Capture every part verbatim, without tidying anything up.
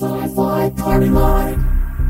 Sci-Fi Party Line.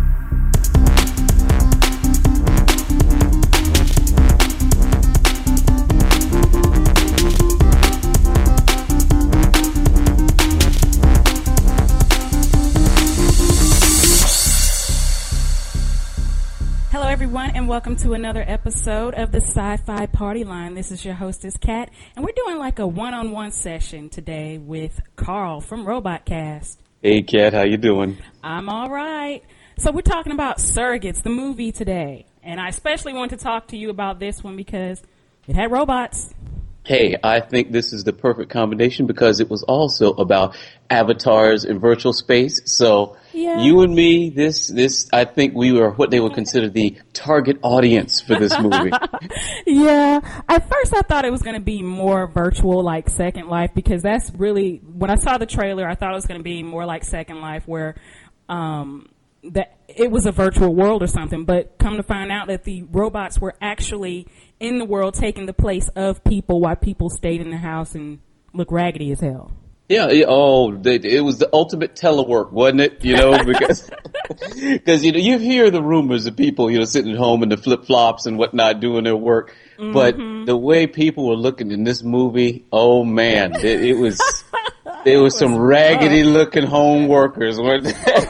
Hello, everyone, and welcome to another episode of the Sci-Fi Party Line. This is your hostess, Kat, and we're doing like a one-on-one session today with Carl from Robotcast. Hey, Kat, how you doing? I'm all right. So we're talking about Surrogates, the movie today, and I especially want to talk to you about this one because it had robots. Hey, I think this is the perfect combination because it was also about avatars in virtual space. So yeah. You and me, this, this, I think we were what they would consider the target audience for this movie. Yeah. At first I thought it was going to be more virtual, like Second Life, because that's really, when I saw the trailer, I thought it was going to be more like Second Life where, um, that it was a virtual world or something, but come to find out that the robots were actually in the world taking the place of people while people stayed in their house and look raggedy as hell. Yeah, it, oh, they, it was the ultimate telework, wasn't it? You know, because, because, you know, you hear the rumors of people, you know, sitting at home in the flip-flops and whatnot doing their work, mm-hmm. but the way people were looking in this movie, oh man, it, it was, there was some raggedy looking home workers, weren't there?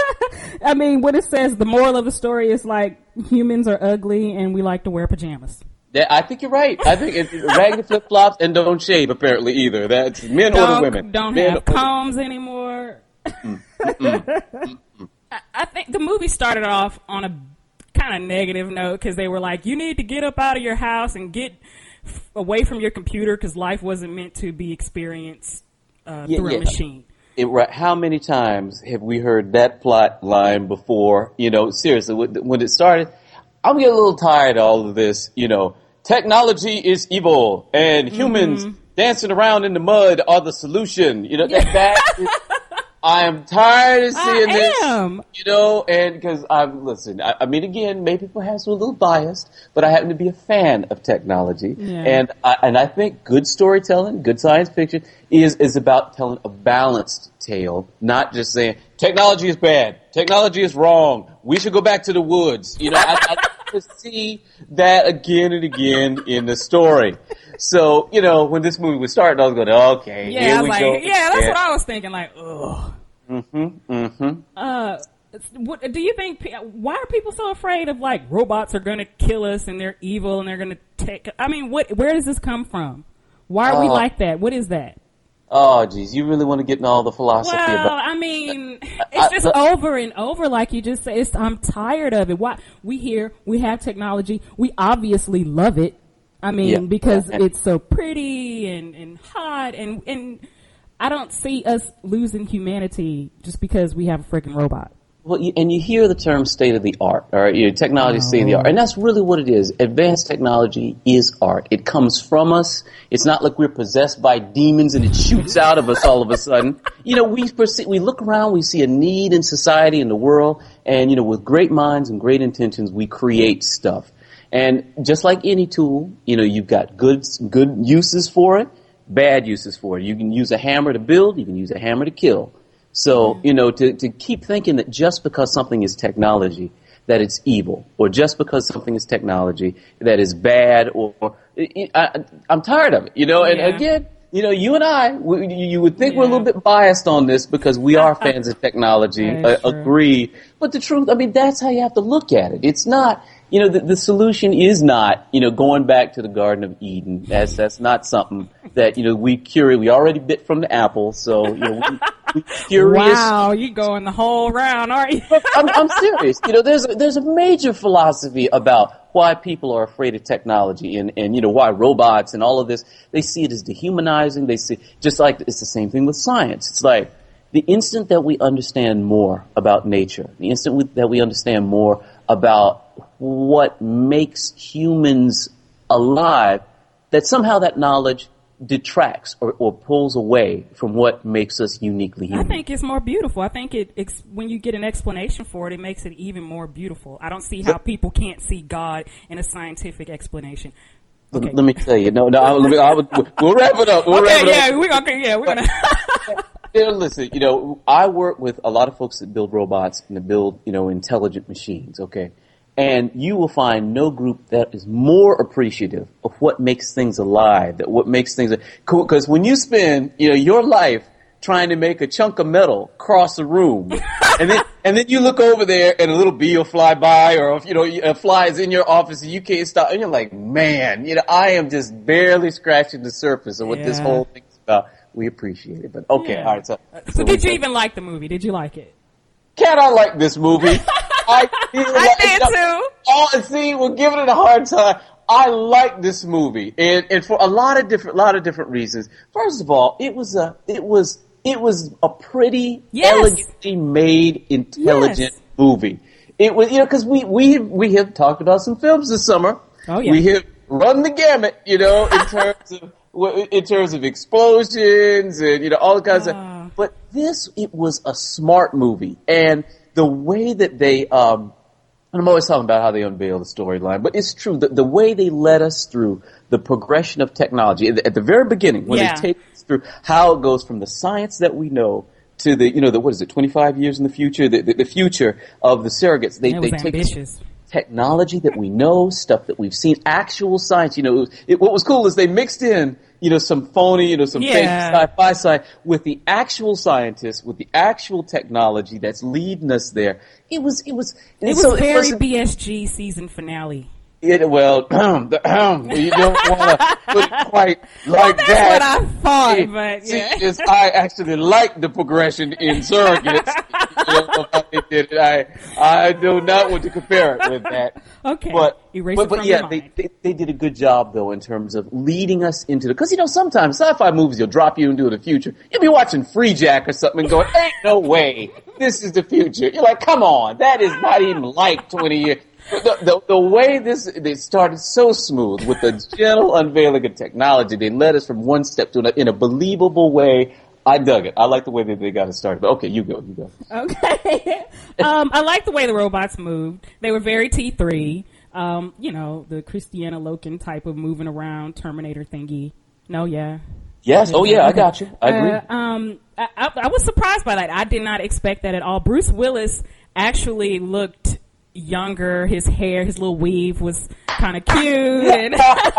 I mean, what it says, the moral of the story is like humans are ugly and we like to wear pajamas. Yeah, I think you're right. I think it's raggedy flip flops and don't shave apparently either. That's men don't, or the women. Don't men have combs anymore. Mm, mm, mm, I, I think the movie started off on a kind of negative note because they were like, you need to get up out of your house and get f- away from your computer because life wasn't meant to be experienced uh, yeah, through yeah. a machine. It, right, how many times have we heard that plot line before? You know, seriously, when it started, I'm getting a little tired of all of this. You know, technology is evil, and humans mm-hmm. dancing around in the mud are the solution. You know, that, that is, I am tired of seeing I this. Am. You know, and because I'm listen, I, I mean, again, maybe perhaps we're a little biased, but I happen to be a fan of technology, yeah. and I, and I think good storytelling, good science fiction is is about telling a balanced tale, not just saying technology is bad, technology is wrong, we should go back to the woods. You know, I, I like to see that again and again in the story. So, you know, when this movie was starting, I was going, okay, yeah, here I was we like, go. Yeah, that's what I was thinking. Like, ugh. Mm-hmm. Mm-hmm. Uh, what do you think? Why are people so afraid of like robots are going to kill us and they're evil and they're going to take? I mean, what? Where does this come from? Why are uh, we like that? What is that? Oh, geez, you really want to get in all the philosophy well, about? I mean, it's just I, I, over and over, like you just said. It's, I'm tired of it. Why we here? We have technology. We obviously love it. I mean, yeah, because yeah. it's so pretty and, and hot, and and I don't see us losing humanity just because we have a freaking robot. Well, you, and you hear the term state of the art, all right? You know, technology, oh. state of the art. And that's really what it is. Advanced technology is art. It comes from us. It's not like we're possessed by demons and it shoots out of us all of a sudden. You know, we perceive, we look around, we see a need in society, in the world, and, you know, with great minds and great intentions, we create stuff. And just like any tool, you know, you've got good, good uses for it, bad uses for it. You can use a hammer to build, you can use a hammer to kill. So, you know, to, to keep thinking that just because something is technology, that it's evil, or just because something is technology, that is bad, or, or I, I'm tired of it, you know, and yeah. again, you know, you and I, we, you would think yeah. we're a little bit biased on this because we are fans of technology, uh, agree, but the truth, I mean, that's how you have to look at it. It's not, you know, the, the solution is not, you know, going back to the Garden of Eden. That's, that's not something that, you know, we curate, we already bit from the apple, so, you know, we, we curious. Wow, you going the whole round, aren't you? I'm, I'm serious. You know, there's a, there's a major philosophy about why people are afraid of technology and, and, you know, why robots and all of this, they see it as dehumanizing. They see, just like it's the same thing with science. It's like the instant that we understand more about nature, the instant we, that we understand more about what makes humans alive, that somehow that knowledge detracts or, or pulls away from what makes us uniquely human. I think it's more beautiful. I think it, it's, when you get an explanation for it, it makes it even more beautiful. I don't see how people can't see God in a scientific explanation. Okay. Let me tell you, no, no, I, I would, we'll wrap it up. We'll okay, wrap it yeah, up. we okay, yeah, we're gonna. there, listen, you know, I work with a lot of folks that build robots and that build, you know, intelligent machines, okay? And you will find no group that is more appreciative of what makes things alive, that what makes things, because when you spend, you know, your life trying to make a chunk of metal cross a room, and then and then you look over there and a little bee will fly by, or you know, a fly is in your office and you can't stop, and you're like, man, you know, I am just barely scratching the surface of what Yeah. this whole thing's about. We appreciate it, but okay, Yeah. all right. So, So, so did we- you even like the movie? Did you like it? Can I like this movie? I, I did too. Oh, and see, we're giving it a hard time. I like this movie, and and for a lot of different, lot of different reasons. First of all, it was a, it was, it was a pretty, Yes. elegantly made, intelligent Yes. movie. It was, you know, because we we we have talked about some films this summer. Oh, yeah. We have run the gamut, you know, in terms of in terms of explosions and you know all the kinds Ah. of. But this, it was a smart movie, and the way that they, um, and I'm always talking about how they unveil the storyline, but it's true that the way they led us through the progression of technology at the, at the very beginning, when Yeah. they take us through how it goes from the science that we know to the, you know, the what is it, twenty-five years in the future, the, the, the future of the surrogates. They It they was take us ambitious. technology that we know, stuff that we've seen, actual science. You know, it was, it, what was cool is they mixed in, you know, some phony, you know, some fake Yeah. sci-fi side with the actual scientists, with the actual technology that's leading us there. It was, it was, It was so it very wasn't- B S G season finale. It, well, the, you don't want to put it quite like That's that. what I thought, See- but see, yeah. is I actually like the progression in surrogates. You know, how they did it. I I do not want to compare it with that. Okay. But Erase but, it but from yeah, your they, mind. they they did a good job though in terms of leading us into the, because you know sometimes sci-fi movies will drop you into the future. You'll be watching Free Jack or something and going, ain't no way this is the future. You're like, come on, that is not even like twenty years. The, the, the way this, they started so smooth with the gentle unveiling of technology. They led us from one step to another in a believable way. I dug it. I like the way that they got it started. But okay, you go, you go. Okay. um, I like the way the robots moved. They were very T three. Um, you know, the Christiana Loken type of moving around Terminator thingy. No, yeah. Yes. Oh yeah, I Okay. got you. I agree. Uh, um, I, I, I was surprised by that. I did not expect that at all. Bruce Willis actually looked younger. His hair, his little weave was kind of cute. And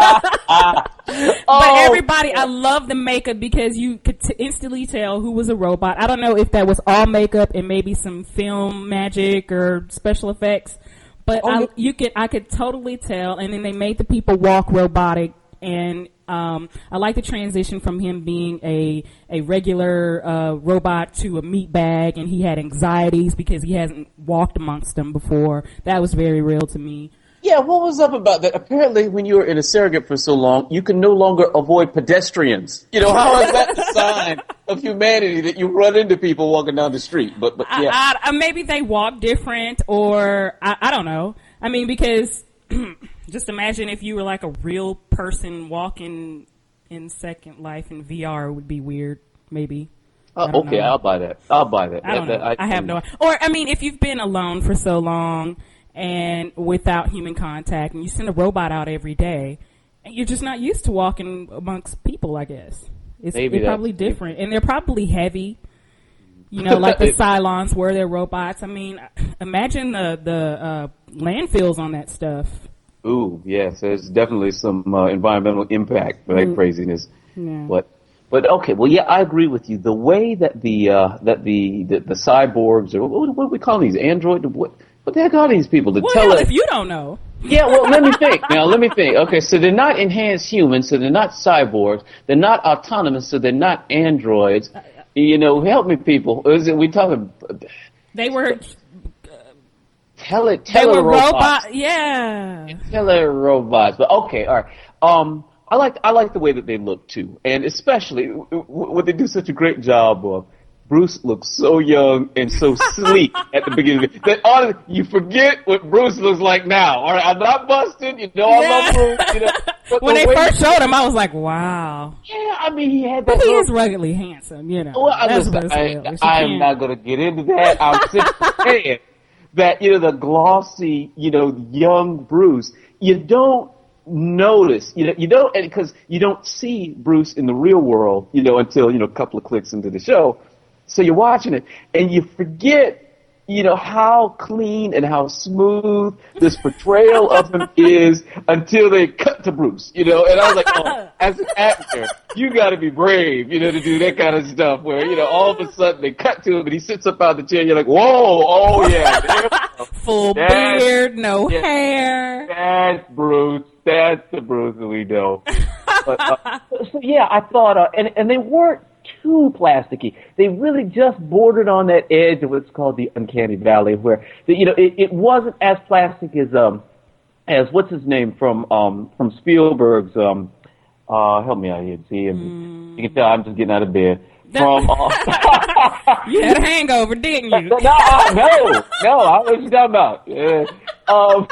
but Oh. everybody, I love the makeup because you could t- instantly tell who was a robot. I don't know if that was all makeup and maybe some film magic or special effects, but Oh, I, yeah. you could, I could totally tell. And then they made the people walk robotic. And um, I like the transition from him being a a regular uh, robot to a meat bag, and he had anxieties because he hasn't walked amongst them before. That was very real to me. Yeah, what was up about that? Apparently, when you were in a surrogate for so long, you can no longer avoid pedestrians. You know, how is that the sign of humanity that you run into people walking down the street? But, but yeah. I, I, I, maybe they walk different, or I, I don't know. I mean, because just imagine if you were like a real person walking in Second Life in V R, it would be weird. Maybe. I Uh, don't okay, know. I'll buy that. I'll buy that. I don't That- know. that- I, have no. Or I mean, if you've been alone for so long and without human contact, and you send a robot out every day, and you're just not used to walking amongst people, I guess it's, Maybe it's that's- probably different, and they're probably heavy. You know, like the Cylons were their robots. I mean, imagine the the uh, landfills on that stuff. Ooh, yes, there's definitely some uh, environmental impact for that Mm. craziness. Yeah. But, but okay, well, yeah, I agree with you. The way that the uh, that the, the the cyborgs or what, what do we call these android? What what the heck are these people? The Well, tele- hell, if you don't know, Yeah, well, let me think. Now, let me think. Okay, so they're not enhanced humans, so they're not cyborgs. They're not autonomous, so they're not androids. You know, help me, people. Is it, we talking they were tele they were telerobots? robot. Yeah. Tele robots. But okay, all right. Um, I like I like the way that they look too, and especially w- w- what they do such a great job of. Bruce looks so young and so sleek at the beginning. That all you forget what Bruce looks like now. All right, I'm not busted. You know, I Yeah. love Bruce. You know, but When the they way- first showed him, I was like, wow. yeah, I mean, he had that. But he little- is ruggedly handsome, you know. Well, I, That's listen, what it's I, real. It's- you I am can't- not going to get into that. I'm simply saying that, you know, the glossy, you know, young Bruce, you don't notice, you know, you don't, because you don't see Bruce in the real world, you know, until, you know, a couple of clicks into the show. So you're watching it, and you forget, you know, how clean and how smooth this portrayal of him is until they cut to Bruce, you know. And I was like, oh, as an actor, you got to be brave, you know, to do that kind of stuff where, you know, all of a sudden they cut to him and he sits up out the chair and you're like, whoa, oh yeah. Full that's, beard, no yeah, hair. That's Bruce. That's the Bruce that we know. But, uh, so yeah, I thought, uh, and, and they weren't too plasticky. They really just bordered on that edge of what's called the uncanny valley, where the, you know it, it wasn't as plastic as um as what's his name from um from Spielberg's um uh help me out here, see, mm. you can tell I'm just getting out of bed. From uh, you had a hangover, didn't you? no, uh, no, no, I what you talking about? Yeah. Um,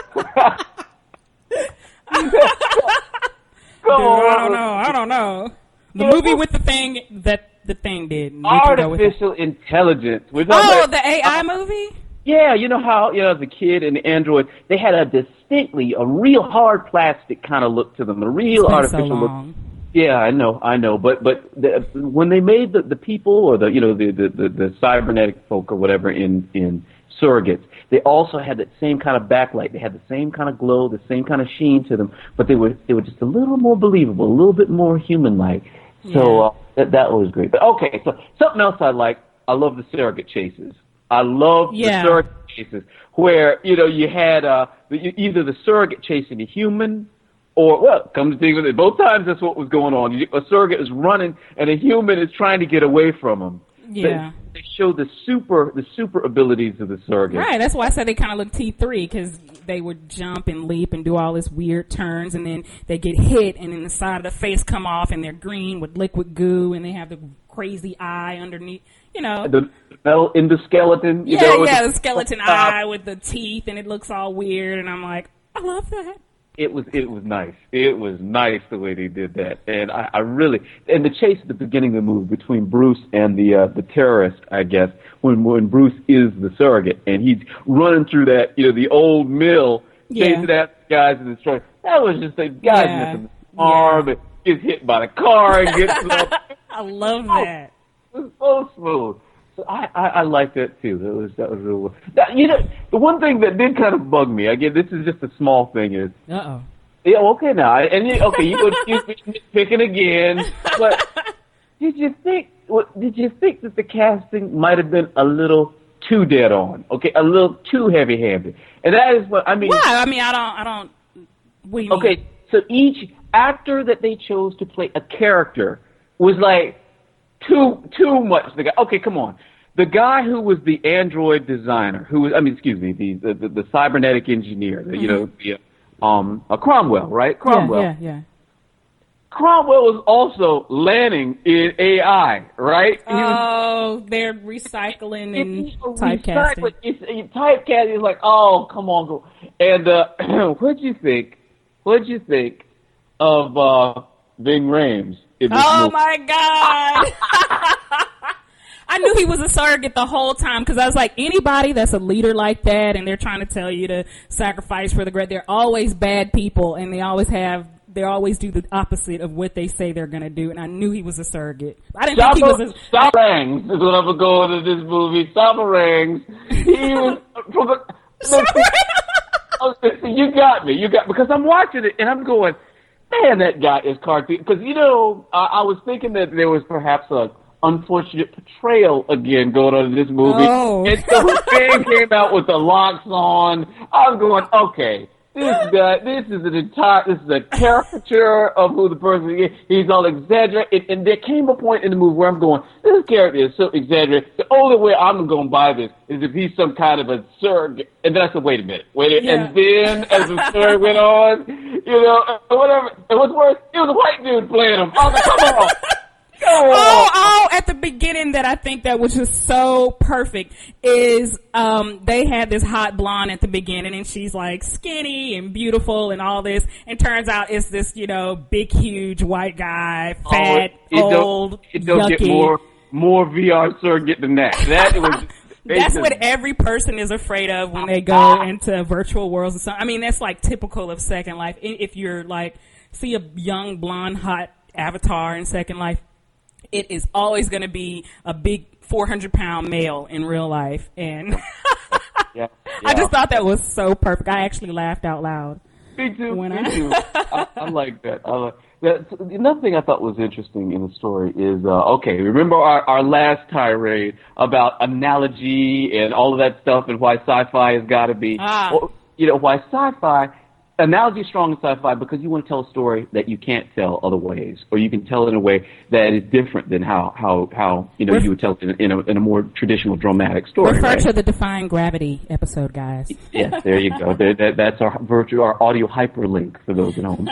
Dude, I don't know. I don't know. The movie with the thing that the thing did. Artificial intelligence. Oh, about, the A I uh, movie? Yeah, you know how, you know, the kid and the android, they had a distinctly, a real hard plastic kind of look to them, a real it's been artificial so look. long. Yeah, I know, I know, but but the, when they made the, the people or the you know the, the, the, the cybernetic folk or whatever in in Surrogates, they also had that same kind of backlight. They had the same kind of glow, the same kind of sheen to them, but they were they were just a little more believable, a little bit more human-like. So yeah. uh, that that was great. But okay, so something else I like, I love the surrogate chases. I love yeah. the surrogate chases where you know you had uh either the surrogate chasing a human. Or, well, come to think of it, both times that's what was going on. A surrogate is running, and a human is trying to get away from him. Yeah. They, they show the super the super abilities of the surrogate. Right, that's why I said they kind of look T three, because they would jump and leap and do all this weird turns, and then they get hit, and then the side of the face come off, and they're green with liquid goo, and they have the crazy eye underneath, you know. The metal in the skeleton. You yeah, know, yeah, the, the skeleton eye with the teeth, and it looks all weird, and I'm like, I love that. It was it was nice. It was nice the way they did that, and I, I really and the chase at the beginning of the movie between Bruce and the uh, the terrorist, I guess, when when Bruce is the surrogate and he's running through that you know the old mill, yeah. chasing after guys in the truck. That was just a guy yeah. missing the arm yeah. and gets hit by the car and gets. I love that. It was so smooth. So I, I, I like that too. That was that was real. That, you know, the one thing that did kind of bug me. Again, this is just a small thing. Is uh oh. Yeah, okay now, and you, okay, you go picking again. But did you think? What, did you think that the casting might have been a little too dead on? Okay, a little too heavy handed, and that is what I mean. Why? I mean, I don't. I don't. What do you okay, mean? so each actor that they chose to play a character was like. Too too much. The guy. Okay, come on. The guy who was the android designer, who was, I mean, excuse me, the the, the, the cybernetic engineer, the, mm-hmm. you know, the, um, uh, Cromwell, right? Cromwell. Yeah, yeah, yeah. Cromwell was also landing in A I, right? Oh, was, they're recycling and typecasting. Recycling. It's, it's typecasting is like, oh, come on, go. And uh, what'd you think? What'd you think of uh, Ving Rhames? Oh movie? My God! I knew he was a surrogate the whole time because I was like, anybody that's a leader like that and they're trying to tell you to sacrifice for the great, they're always bad people and they always have, they always do the opposite of what they say they're going to do. And I knew he was a surrogate. I didn't Saba, think he was a... Saba Rangs is what I'm going to this movie. Saba Rangs. He was... From the, you got me. You got because I'm watching it and I'm going... Man, that guy is cartoon. Because, you know, I, I was thinking that there was perhaps a unfortunate portrayal again going on in this movie. Oh. And so when Fang came out with the locks on, I was going, okay, this guy, this is an entire, this is a caricature of who the person is. He's all exaggerated. And there came a point in the movie where I'm going, this character is so exaggerated. The only way I'm going to buy this is if he's some kind of a surrogate. And then I said, wait a minute, wait a minute. Yeah. And then as the story went on, you know, whatever. And what's worse, it was a white dude playing him. I was like, come on. Come on. Oh, oh, at the beginning that I think that was just so perfect is um they had this hot blonde at the beginning and she's like skinny and beautiful and all this and turns out it's this, you know, big, huge white guy, fat, oh, it, it old, don't, it don't yucky. Get more, more V R surrogate than that. That was... That's what every person is afraid of when they go into virtual worlds and stuff. I mean, that's like typical of Second Life. If you're like, see a young, blonde, hot avatar in Second Life, it is always going to be a big, four hundred pound male in real life. And yeah, yeah. I just thought that was so perfect. I actually laughed out loud. Me too. When me I- too. I, I like that. I like that. Another thing I thought was interesting in the story is, uh, okay, remember our, our last tirade about analogy and all of that stuff and why sci-fi has got to be, Ah. well, you know, why sci-fi, analogy is strong in sci-fi because you want to tell a story that you can't tell other ways, or you can tell it in a way that is different than how, how, how you know, Ref- you would tell it in a, in a, in a more traditional dramatic story. Refer right? to the Defying Gravity episode, guys. Yes, there you go. There, that, that's our virtual, our audio hyperlink for those at home.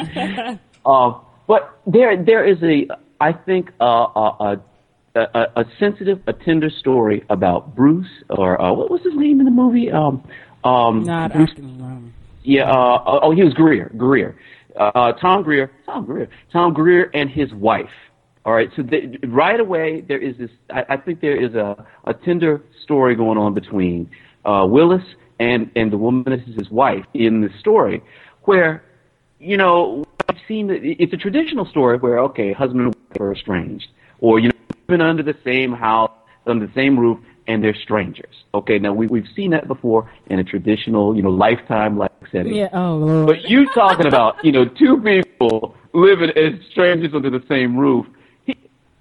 uh, but there, there is a, I think, uh, a, a, a, a sensitive, a tender story about Bruce, or uh, what was his name in the movie? Um, um, Not Bruce, acting wrong. yeah. Uh, oh, he was Greer. Greer. Uh, Tom Greer. Tom Greer. Tom Greer and his wife. All right. So they, right away, there is this. I, I think there is a, a tender story going on between uh, Willis and and the woman that is his wife in the story, where, you know, I've seen that it's a traditional story where, okay, husband and wife are estranged, or, you know, living under the same house, under the same roof, and they're strangers. Okay, now we, we've seen that before in a traditional, you know, Lifetime-like setting. Yeah, oh, Lord. But you talking about, you know, two people living as strangers under the same roof. He,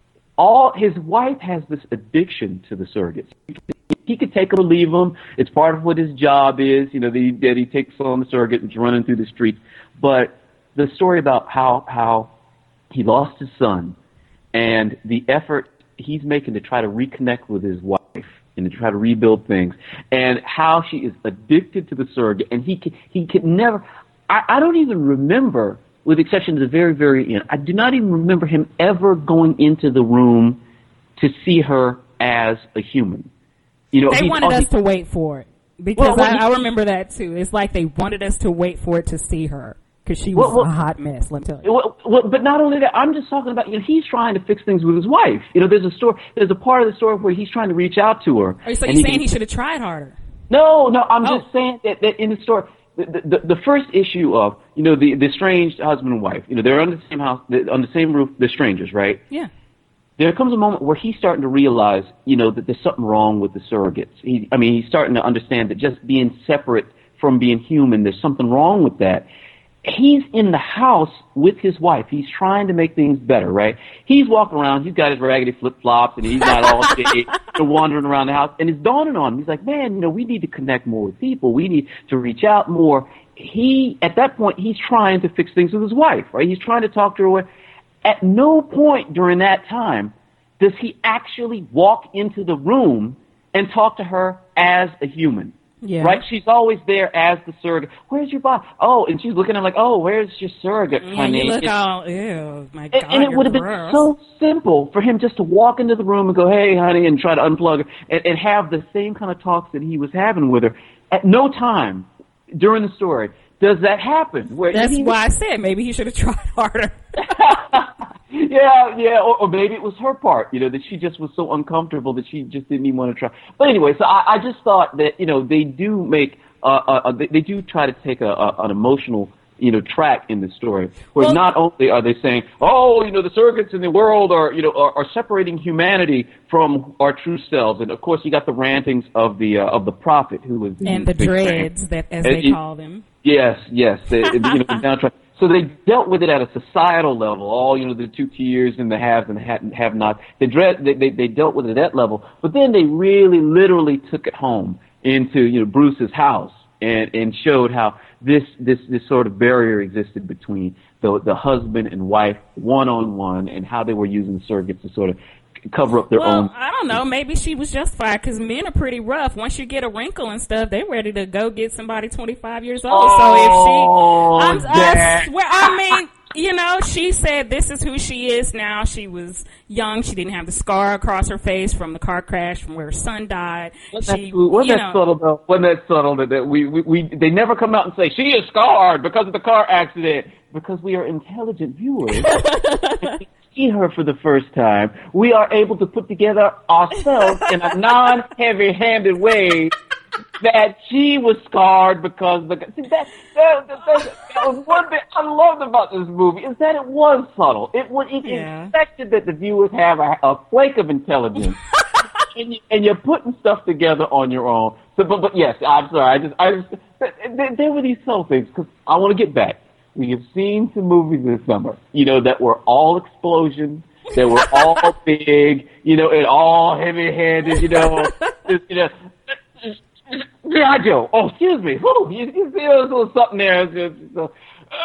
all his wife has this addiction to the surrogates. He could take them or leave them. It's part of what his job is, you know, that he, that he takes on the surrogate and is running through the streets. But the story about how how he lost his son and the effort he's making to try to reconnect with his wife and to try to rebuild things, and how she is addicted to the surrogate, and he can, he can never. I, I don't even remember, with the exception of the very very end, I do not even remember him ever going into the room to see her as a human. You know, They he's- wanted oh, us he- to wait for it. Because Well, well, I, he- I remember that too. It's like they wanted us to wait for it to see her. Because she was Well, well- a hot mess, let me tell you. Well, well, but not only that, I'm just talking about, you know, he's trying to fix things with his wife. You know, there's a story, there's a part of the story where he's trying to reach out to her. Oh, so and you're saying can- he should have tried harder? No, no, I'm Oh. just saying that, that in the story, the, the, the first issue of, you know, the, the estranged husband and wife, you know, they're under the same house, they're on the same roof, they're strangers, right? Yeah. There comes a moment where he's starting to realize, you know, that there's something wrong with the surrogates. He, I mean, he's starting to understand that just being separate from being human, there's something wrong with that. He's in the house with his wife. He's trying to make things better, right? He's walking around. He's got his raggedy flip-flops, and he's not all day wandering around the house. And it's dawning on him. He's like, man, you know, we need to connect more with people. We need to reach out more. He, at that point, he's trying to fix things with his wife, right? He's trying to talk to her. At no point during that time does he actually walk into the room and talk to her as a human. Yeah. Right? She's always there as the surrogate. Where's your body? Oh, and she's looking at him like, oh, where's your surrogate, Yeah, honey? you look And- all, ew, my and, God, and it you're would have been gross. so simple for him just to walk into the room and go, hey, honey, and try to unplug her and, and have the same kind of talks that he was having with her. At no time during the story does that happen. Where That's he, why I said maybe he should have tried harder. yeah, yeah, or, or maybe it was her part, you know, that she just was so uncomfortable that she just didn't even want to try. But anyway, so I, I just thought that, you know, they do make, uh, uh, they, they do try to take a, a, an emotional, you know, track in the story, where Well- not only are they saying, oh, you know, the surrogates in the world are, you know, are, are separating humanity from our true selves, and of course you got the rantings of the uh, of the prophet who was And the big fan. dreads, that as And they it- call them. Yes, yes. They, you know, now try- so they dealt with it at a societal level. All, you know, the two tiers and the haves and the ha- have nots. They, dread, they, they they dealt with it at that level, but then they really, literally took it home into, you know, Bruce's house and and showed how this this this sort of barrier existed between the the husband and wife one on one, and how they were using surrogates to sort of cover up their Well, own. I don't know. Maybe she was justified because men are pretty rough. Once you get a wrinkle and stuff, they're ready to go get somebody twenty-five years old. Oh, so if she, I'm, I Dad. swear, I mean, you know, she said this is who she is now. She was young. She didn't have the scar across her face from the car crash from where her son died. Wasn't She, that, wasn't you that know, subtle though? Wasn't that subtle that, that we, we, we, they never come out and say, she is scarred because of the car accident. Because we are intelligent viewers. If we see her for the first time, we are able to put together ourselves in a non-heavy-handed way that she was scarred because the, see, that, that, that, that, that was one thing I loved about this movie, is that it was subtle. It was, it Yeah. expected that the viewers have a, a flake of intelligence. and, you, and you're putting stuff together on your own. So, but, but yes, I'm sorry. I just, I just, there, there were these subtle things because I want to get back. We have seen some movies this summer, you know, that were all explosions, that were all big, you know, and all heavy-handed, you know, just, you know. G I. Joe. Oh, excuse me. Whew, you, you see, there's a little something there. It's, it's, uh,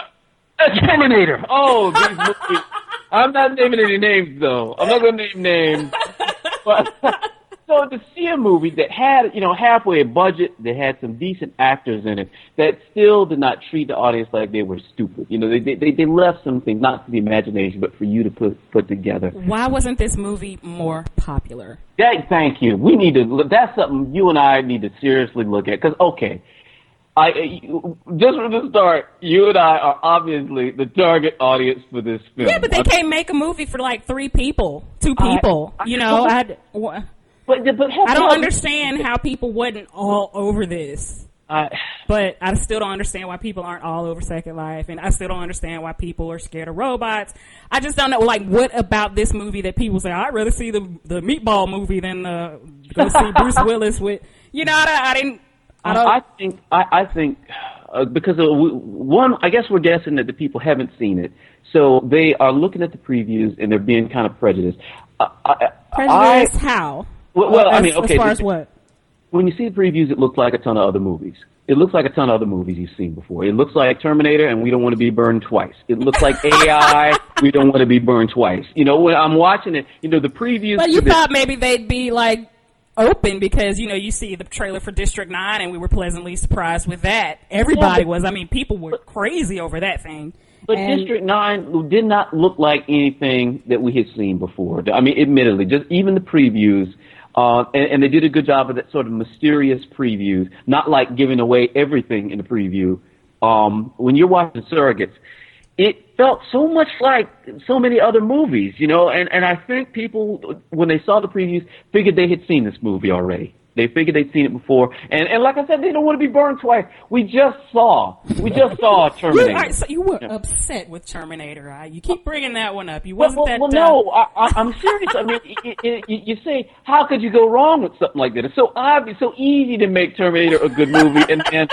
uh, Terminator. Oh, these movies. I'm not naming any names, though. I'm not going to name names. But, so to see a movie that had, you know, halfway a budget, that had some decent actors in it, that still did not treat the audience like they were stupid. You know, they they, they left some things, not to the imagination, but for you to put put together. Why wasn't this movie more popular? That, thank you. We need to, that's something you and I need to seriously look at. Because, okay, I, just from the start, you and I are obviously the target audience for this film. Yeah, but they can't make a movie for like three people, two people. I, I, you know, I, I, but, but I don't understand how people wasn't all over this. I, but I still don't understand why people aren't all over Second Life, and I still don't understand why people are scared of robots. I just don't know, like, what about this movie that people say, I'd rather see the the Meatball movie than uh, go see Bruce Willis with, you know, I, I didn't, I don't. I think, I, I think, uh, because of, one, I guess we're guessing that the people haven't seen it, so they are looking at the previews and they're being kind of prejudiced. Uh, I, prejudiced I, how? Well, well as, I mean, okay. As far this, as what? When you see the previews, it looks like a ton of other movies. It looks like a ton of other movies you've seen before. It looks like Terminator, and we don't want to be burned twice. It looks like A I, we don't want to be burned twice. You know, when I'm watching it, you know, the previews. But you the, thought maybe they'd be like open because, you know, you see the trailer for District nine, and we were pleasantly surprised with that. Everybody yeah, but, was. I mean, people were crazy over that thing. But and, District nine did not look like anything that we had seen before. I mean, admittedly, just even the previews. Uh, and, and they did a good job of that sort of mysterious previews, not like giving away everything in the preview. Um, when you're watching Surrogates, it felt so much like so many other movies, you know, and, and I think people, when they saw the previews, figured they had seen this movie already. They figured they'd seen it before. And, and like I said, they don't want to be burned twice. We just saw, we just saw Terminator. You, right, so you were yeah. upset with Terminator, right? You keep bringing that one up. You wasn't well, that... Well, uh, no, I, I, I'm serious. I mean, it, it, it, you say, how could you go wrong with something like that? It's so obvious, so easy to make Terminator a good movie, and, and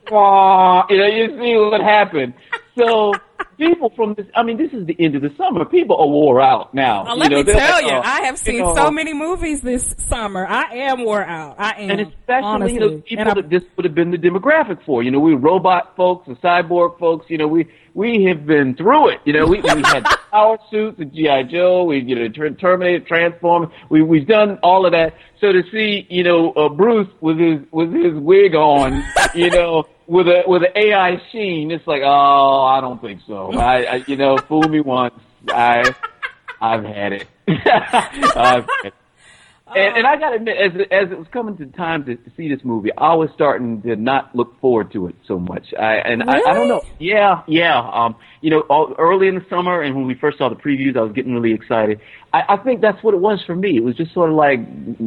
uh, you know, you see what happened. So... People from this, I mean, this is the end of the summer. People are wore out now. Well, let you know, me tell like, you, oh, I have seen you know, so many movies this summer. I am wore out. I am, and especially, honestly. you know, people that this would have been the demographic for. You know, we robot folks and cyborg folks. You know, we we have been through it. You know, we we had power suits and G I. Joe. We you know Terminator, Transformers. We we've done all of that. So to see, you know, uh, Bruce with his with his wig on, you know. With a with an A I sheen, it's like, oh, I don't think so. I, I you know, fool me once, I I've had it. I've had it. And, and I gotta admit, as as it was coming to time to, to see this movie, I was starting to not look forward to it so much. I and really? I, I don't know. Yeah, yeah. Um, you know, all, early in the summer, and when we first saw the previews, I was getting really excited. I, I think that's what it was for me. It was just sort of like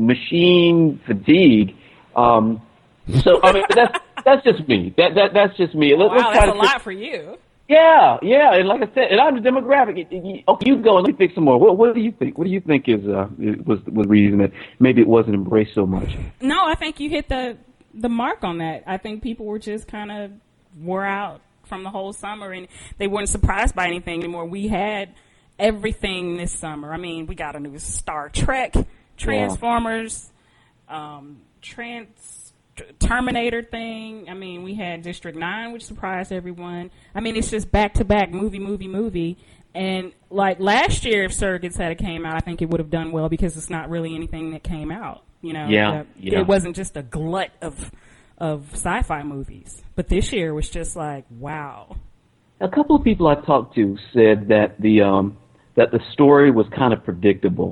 machine fatigue. Um, so I mean, that's. That's just me. That that that's just me. Let, wow, let's that's try a to lot for you. Yeah, yeah, and like I said, and I'm the demographic. Okay, you go and let me think some more. What, what do you think? What do you think is uh was was the reason that maybe it wasn't embraced so much? No, I think you hit the the mark on that. I think people were just kind of wore out from the whole summer, and they weren't surprised by anything anymore. We had everything this summer. I mean, we got a new Star Trek, Transformers, yeah. um, Trans. Terminator thing. I mean, we had District nine, which surprised everyone. I mean, it's just back to back movie, movie, movie. And like last year, if Surrogates had came out, I think it would have done well because it's not really anything that came out. You know, yeah, the, yeah. It wasn't just a glut of of sci-fi movies. But this year was just like, wow. A couple of people I talked to said that the um that the story was kind of predictable.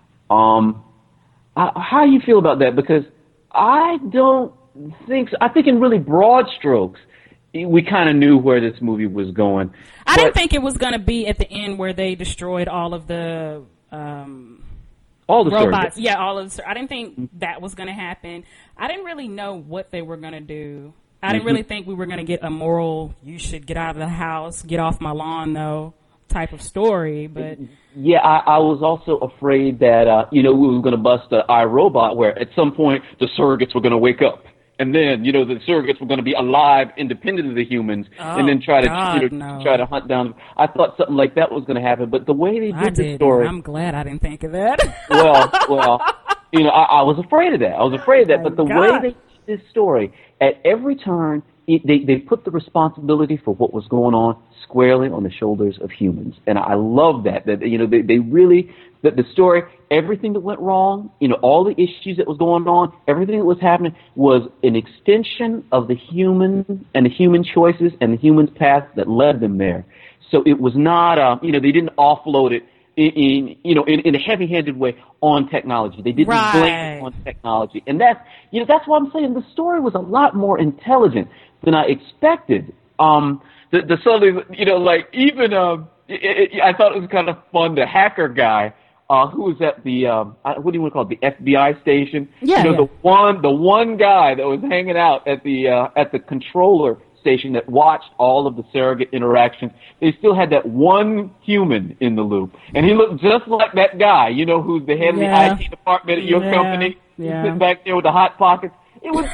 Um, I, how do you feel about that? Because I don't think so. I think in really broad strokes, we kind of knew where this movie was going. I didn't think it was going to be at the end where they destroyed all of the um, all the robots. Surrogates. Yeah, all of the, I didn't think that was going to happen. I didn't really know what they were going to do. I didn't mm-hmm. really think we were going to get a moral, you should get out of the house, get off my lawn, though. type of story, but yeah, I, I was also afraid that uh, you know, we were going to bust the iRobot, where at some point the surrogates were going to wake up, and then you know the surrogates were going to be alive, independent of the humans, oh, and then try to God, you know, no. try to hunt down. I thought something like that was going to happen, but the way they did I the did. story, I'm glad I didn't think of that. well, well, you know, I, I was afraid of that. I was afraid of that, Oh, but the God. way they did this story, at every turn, it, they they put the responsibility for what was going on squarely on the shoulders of humans, and I love that. That you know, they they really that the story, everything that went wrong, you know, all the issues that was going on, everything that was happening was an extension of the human and the human choices and the human path that led them there. So it was not, uh, you know, they didn't offload it in, in you know, in, in a heavy-handed way on technology. They didn't Right. blame it on technology, and that's, you know, that's why I'm saying the story was a lot more intelligent than I expected. Um, the, the suddenly, you know, like even, um, it, it, I thought it was kind of fun. The hacker guy, uh, who was at the, um, I- what do you want to call it, the F B I station? Yeah, you know, yeah. the one, the one guy that was hanging out at the, uh, at the controller station that watched all of the surrogate interactions. They still had that one human in the loop, and he looked just like that guy, you know, who's the head Yeah. of the I T department at your Yeah. company. He's Yeah. sitting back there with the hot pockets. It was.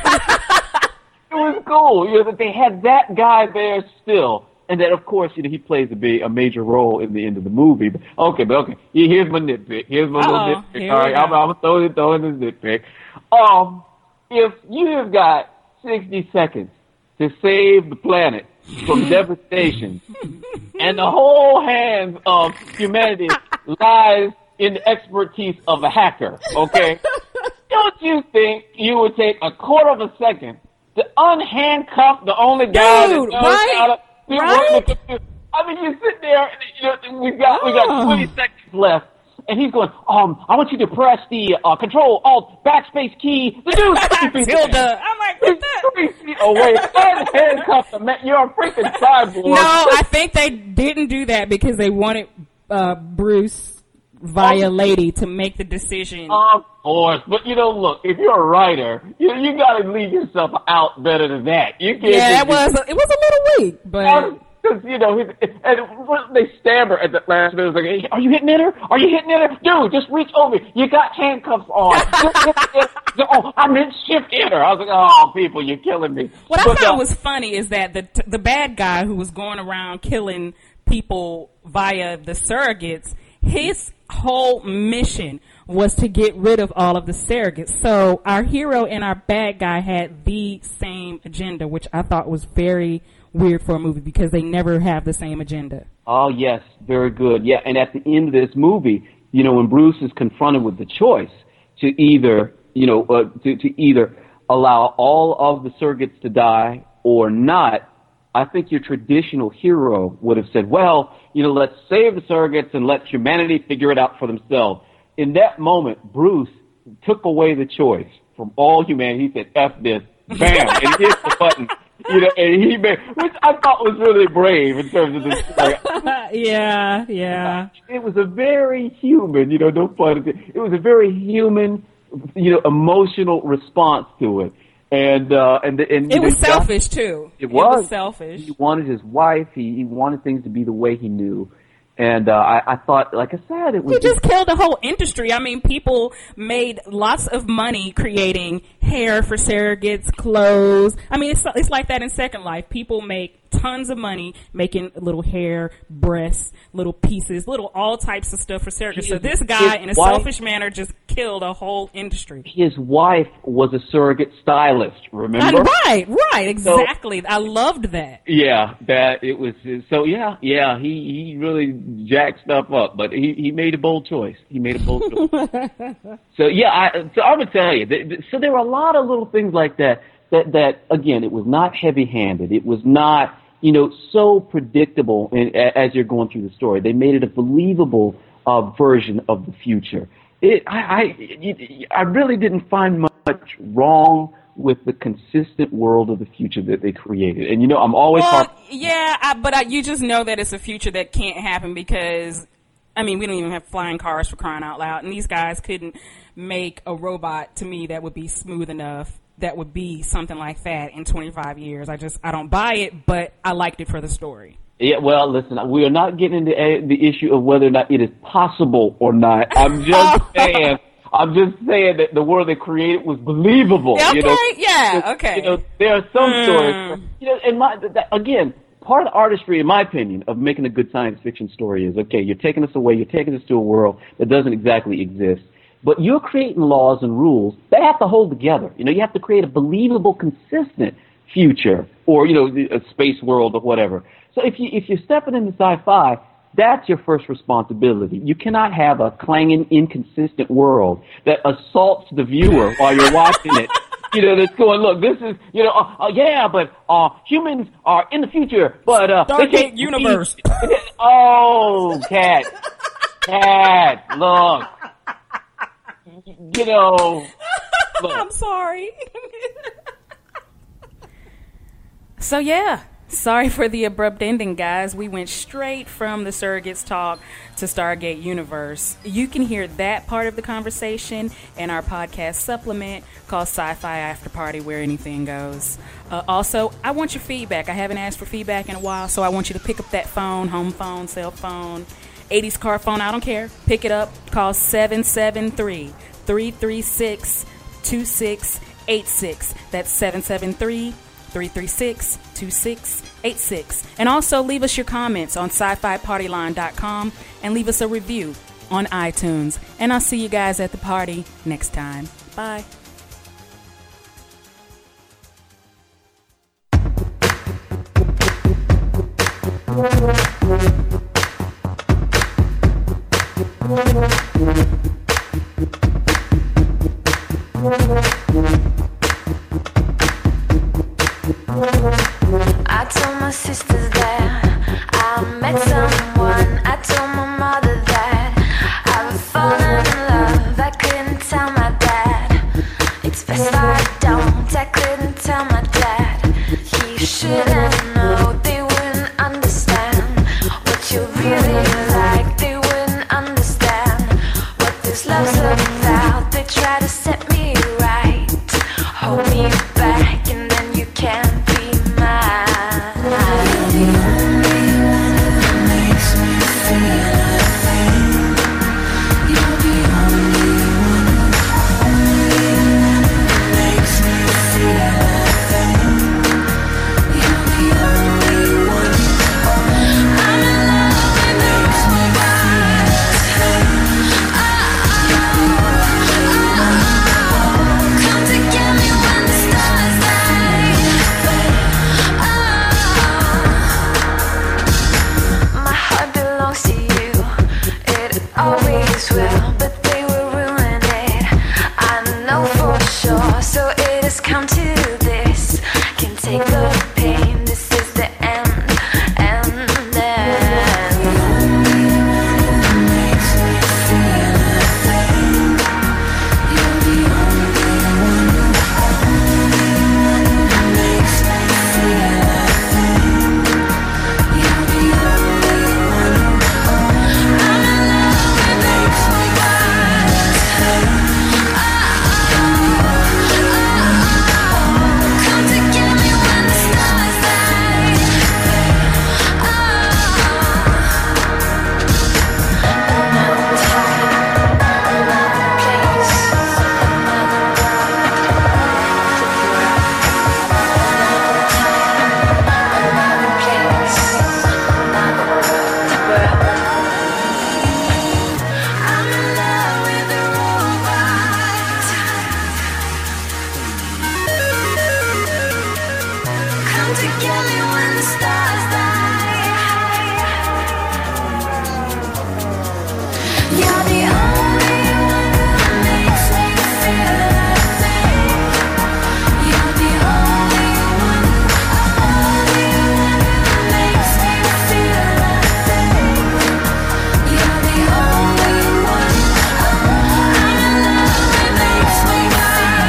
It was cool, you know, that they had that guy there still, and that of course, you know, he plays a big, a major role in the end of the movie. But okay, but okay, here's my nitpick. Here's my Uh-oh, little nitpick. here All we right, I'm, go. I'm gonna throw it, throw in this nitpick. Um, if you have got sixty seconds to save the planet from devastation, and the whole hands of humanity lies in the expertise of a hacker, okay? Don't you think you would take a quarter of a second to unhandcuff the only guy Dude, that knows right? how to do Right? work the computer? I mean, you sit there, and you know, we've got we got Oh. twenty seconds left, and he's going, um, I want you to press the uh, Control Alt Backspace key. The dude's three feet Tilda. I'm like, what He's the? three feet away. Unhandcuff the man. You're a freaking cyborg. No, I think they didn't do that because they wanted uh, Bruce via Lady to make the decision. Of course, but you know, look, if you're a writer, you you gotta leave yourself out better than that. You can't. yeah, just that was it was a little weak, but Because, you know, his, and they stammer at the last minute. It's like, hey, are you hitting enter? Are you hitting enter? Dude, just reach over. You got handcuffs on. Just hit enter. Oh, I meant shift enter. I was like, oh, people, you're killing me. what I But, thought uh, was funny is that the the bad guy who was going around killing people via the surrogates, his whole mission was to get rid of all of the surrogates. So our hero and our bad guy had the same agenda, which I thought was very weird for a movie because they never have the same agenda. Oh, yes, very good. Yeah, and at the end of this movie, you know, when Bruce is confronted with the choice to either, you know, uh, to, to either allow all of the surrogates to die or not, I think your traditional hero would have said, well, you know, let's save the surrogates and let humanity figure it out for themselves. In that moment, Bruce took away the choice from all humanity. He said, F this, bam, and he hit the button. You know, and he made, which I thought was really brave in terms of the story. yeah, yeah. It was a very human, you know, no pun. It was a very human, you know, emotional response to it. And, uh, and, and It was the guy- selfish too. It was. selfish. He wanted his wife. He, he wanted things to be the way he knew. And, uh, I, I thought, like I said, it was He just killed the whole industry. I mean, people made lots of money creating hair for surrogates, clothes. I mean, it's it's like that in Second Life. People make tons of money making little hair, breasts, little pieces, little all types of stuff for surrogates. So this guy, in a Why- selfish manner, just killed a whole industry. his wife was a surrogate stylist, remember? And right, right, exactly. I loved that. Yeah, that it was, so yeah, yeah, he, he really jacked stuff up, but he, he made a bold choice. He made a bold choice. So yeah, I, so I'm gonna tell you, th- th- so there were a lot of little things like that, that, that again, it was not heavy-handed. It was not, you know, so predictable in, a- as you're going through the story. They made it a believable uh, version of the future. It, I, I, it, I really didn't find much wrong with the consistent world of the future that they created. And you know, I'm always Well, talking. yeah, I, but I, you just know that it's a future that can't happen because, I mean, we don't even have flying cars for crying out loud, and these guys couldn't make a robot to me that would be smooth enough that would be something like that in twenty-five years. I just, I don't buy it, but I liked it for the story. Yeah, well, listen, we are not getting into a, the issue of whether or not it is possible or not. I'm just saying, I'm just saying that the world they created was believable. Okay, you know? yeah, okay. You know, there are some Mm. stories, you know, and my, that, again, part of the artistry, in my opinion, of making a good science fiction story is, okay, you're taking us away, you're taking us to a world that doesn't exactly exist, but you're creating laws and rules that have to hold together. You know, you have to create a believable, consistent future, or, you know, a space world or whatever. So if you, if you're stepping into sci-fi, that's your first responsibility. You cannot have a clanging, inconsistent world that assaults the viewer while you're watching it. You know, that's going, look, this is, you know, uh, uh, yeah, but uh, humans are in the future, but uh, they Stargate can't universe. Be, oh, Cat, Cat, look, you know, look. I'm sorry. So yeah, sorry for the abrupt ending, guys. We went straight from the surrogates talk to Stargate Universe. You can hear that part of the conversation in our podcast supplement called Sci-Fi After Party, where anything goes. Uh, also, I want your feedback. I haven't asked for feedback in a while, so I want you to pick up that phone, home phone, cell phone, eighties car phone, I don't care. Pick it up. Call seven seven three, three three six, two six eight six. That's seven seven three, three three six, two six eight six. And also leave us your comments on sci fi party line dot com and leave us a review on iTunes. And I'll see you guys at the party next time. Bye. I told my sisters that I met someone. I told my mother that I would fall in love. I couldn't tell my dad. It's best I don't. I couldn't tell my dad. He shouldn't know. They wouldn't understand what you really like. They wouldn't understand what this love's about. They try to set me right, hold me back, and then you can't. Always will, but they will ruin it. I know for sure, so it has come to this. Can take the pain, this is the end, and then you're the only one who makes me feel a thing. You're the only one who makes me feel a thing. You're the only one who I'm in love. Makes me wild.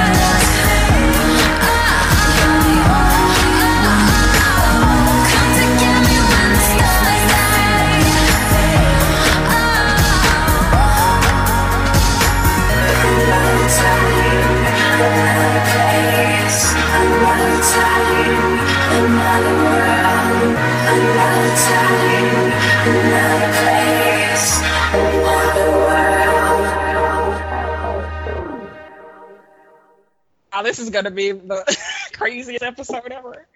Come together. wow, this is going to be the craziest episode ever.